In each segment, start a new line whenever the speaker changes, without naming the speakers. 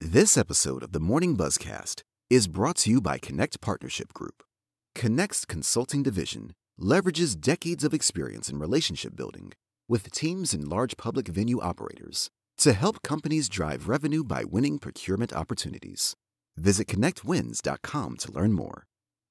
This episode of the Morning Buzzcast is brought to you by Connect Partnership Group. Connect's consulting division leverages decades of experience in relationship building with teams and large public venue operators to help companies drive revenue by winning procurement opportunities. Visit connectwins.com to learn more.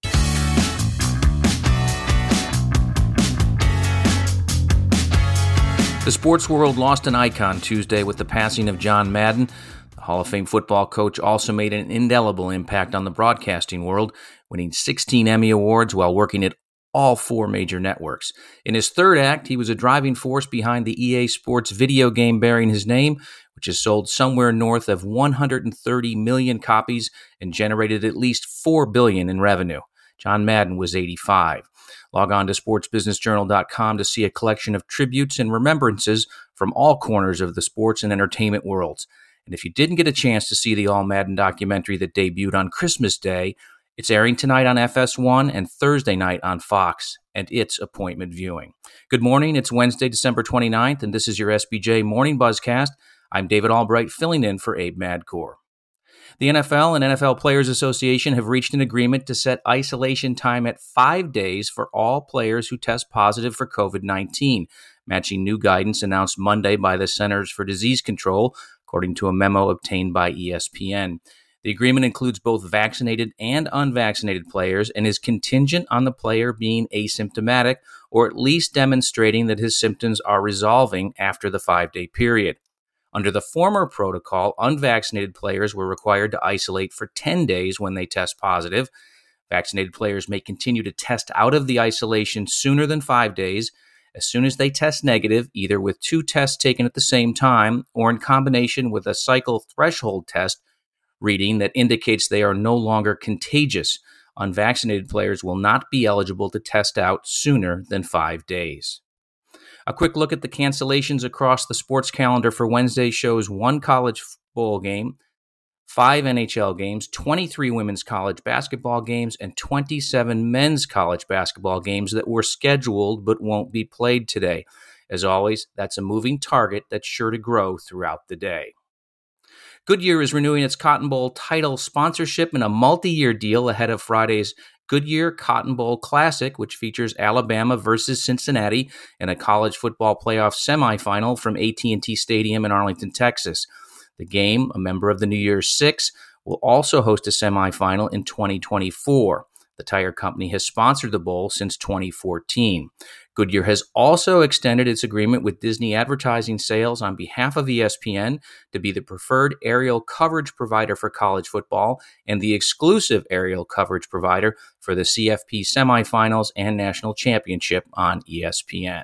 The sports world lost an icon Tuesday with the passing of John Madden. The Hall of Fame football coach also made an indelible impact on the broadcasting world, winning 16 Emmy Awards while working at all four major networks. In his third act, he was a driving force behind the EA Sports video game bearing his name, which has sold somewhere north of 130 million copies and generated at least $4 billion in revenue. John Madden was 85. Log on to sportsbusinessjournal.com to see a collection of tributes and remembrances from all corners of the sports and entertainment worlds. And if you didn't get a chance to see the All Madden documentary that debuted on Christmas Day, it's airing tonight on FS1 and Thursday night on Fox, and it's appointment viewing. Good morning. It's Wednesday, December 29th, and this is your SBJ Morning Buzzcast. I'm David Albright, filling in for Abe Madkour. The NFL and NFL Players Association have reached an agreement to set isolation time at 5 days for all players who test positive for COVID-19, matching new guidance announced Monday by the Centers for Disease Control, according to a memo obtained by ESPN. The agreement includes both vaccinated and unvaccinated players and is contingent on the player being asymptomatic or at least demonstrating that his symptoms are resolving after the 5-day period. Under the former protocol, unvaccinated players were required to isolate for 10 days when they test positive. Vaccinated players may continue to test out of the isolation sooner than 5 days, as soon as they test negative, either with 2 tests taken at the same time or in combination with a cycle threshold test reading that indicates they are no longer contagious. Unvaccinated players will not be eligible to test out sooner than 5 days. A quick look at the cancellations across the sports calendar for Wednesday shows 1 college football game, 5 NHL games, 23 women's college basketball games, and 27 men's college basketball games that were scheduled but won't be played today. As always, that's a moving target that's sure to grow throughout the day. Goodyear is renewing its Cotton Bowl title sponsorship in a multi-year deal ahead of Friday's Goodyear Cotton Bowl Classic, which features Alabama versus Cincinnati in a college football playoff semifinal from AT&T Stadium in Arlington, Texas. The game, a member of the New Year's Six, will also host a semifinal in 2024. The tire company has sponsored the bowl since 2014. Goodyear has also extended its agreement with Disney Advertising Sales on behalf of ESPN to be the preferred aerial coverage provider for college football and the exclusive aerial coverage provider for the CFP semifinals and national championship on ESPN.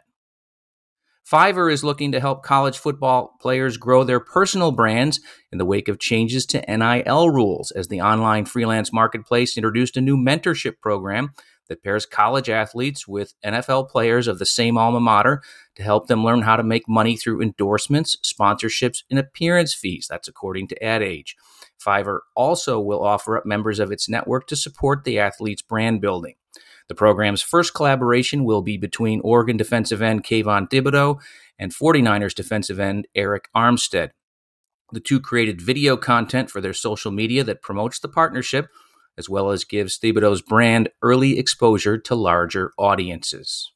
Fiverr is looking to help college football players grow their personal brands in the wake of changes to NIL rules, as the online freelance marketplace introduced a new mentorship program that pairs college athletes with NFL players of the same alma mater to help them learn how to make money through endorsements, sponsorships, and appearance fees. That's according to Ad Age. Fiverr also will offer up members of its network to support the athletes' brand building. The program's first collaboration will be between Oregon defensive end Kayvon Thibodeaux and 49ers defensive end Eric Armstead. The two created video content for their social media that promotes the partnership, as well as gives Thibodeaux's brand early exposure to larger audiences.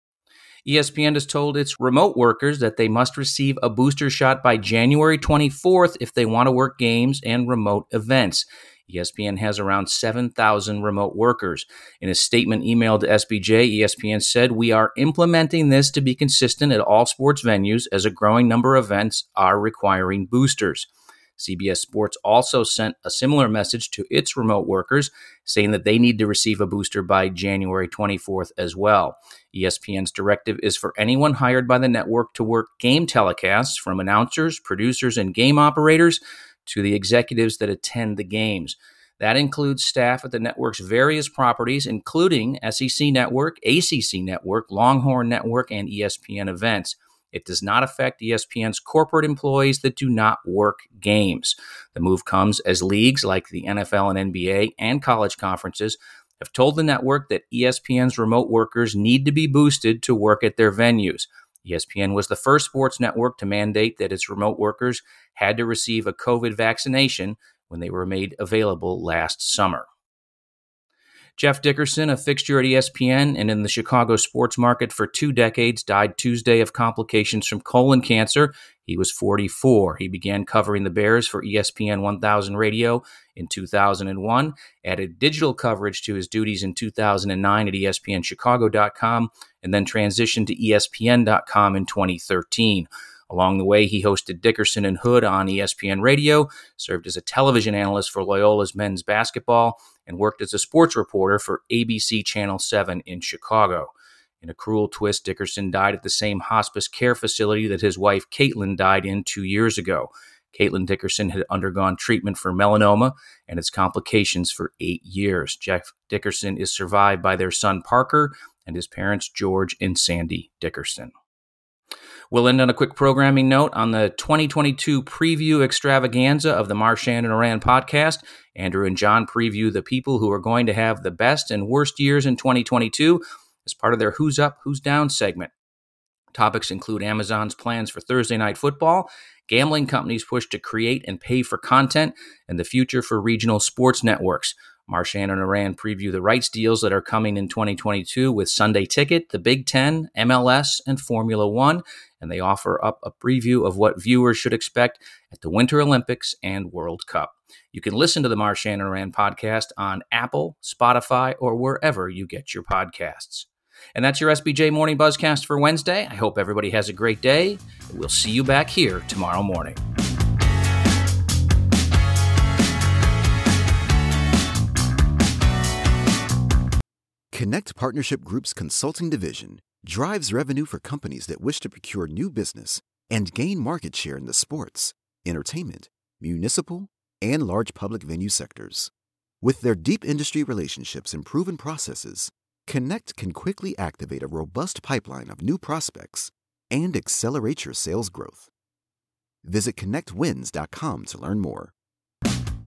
ESPN has told its remote workers that they must receive a booster shot by January 24th if they want to work games and remote events. ESPN has around 7,000 remote workers. In a statement emailed to SBJ, ESPN said, "We are implementing this to be consistent at all sports venues as a growing number of events are requiring boosters." CBS Sports also sent a similar message to its remote workers, saying that they need to receive a booster by January 24th as well. ESPN's directive is for anyone hired by the network to work game telecasts, from announcers, producers, and game operators to the executives that attend the games. That includes staff at the network's various properties, including SEC Network, ACC Network, Longhorn Network, and ESPN events. It does not affect ESPN's corporate employees that do not work games. The move comes as leagues like the NFL and NBA and college conferences have told the network that ESPN's remote workers need to be boosted to work at their venues. ESPN was the first sports network to mandate that its remote workers had to receive a COVID vaccination when they were made available last summer. Jeff Dickerson, a fixture at ESPN and in the Chicago sports market for 2 decades, died Tuesday of complications from colon cancer. He was 44. He began covering the Bears for ESPN 1000 Radio in 2001, added digital coverage to his duties in 2009 at ESPNChicago.com, and then transitioned to ESPN.com in 2013. Along the way, he hosted Dickerson and Hood on ESPN Radio, served as a television analyst for Loyola's men's basketball, and worked as a sports reporter for ABC Channel 7 in Chicago. In a cruel twist, Dickerson died at the same hospice care facility that his wife Caitlin died in 2 years ago. Caitlin Dickerson had undergone treatment for melanoma and its complications for 8 years. Jeff Dickerson is survived by their son Parker and his parents George and Sandy Dickerson. We'll end on a quick programming note on the 2022 preview extravaganza of the Marchand and Oran podcast. Andrew and John preview the people who are going to have the best and worst years in 2022 as part of their Who's Up, Who's Down segment. Topics include Amazon's plans for Thursday Night Football, gambling companies' push to create and pay for content, and the future for regional sports networks. Marchand and Oran preview the rights deals that are coming in 2022 with Sunday Ticket, the Big Ten, MLS, and Formula One, and they offer up a preview of what viewers should expect at the Winter Olympics and World Cup. You can listen to the Marchand and Oran podcast on Apple, Spotify, or wherever you get your podcasts. And that's your SBJ Morning Buzzcast for Wednesday. I hope everybody has a great day. We'll see you back here tomorrow morning.
Connect Partnership Group's consulting division drives revenue for companies that wish to procure new business and gain market share in the sports, entertainment, municipal, and large public venue sectors. With their deep industry relationships and proven processes, Connect can quickly activate a robust pipeline of new prospects and accelerate your sales growth. Visit connectwins.com to learn more.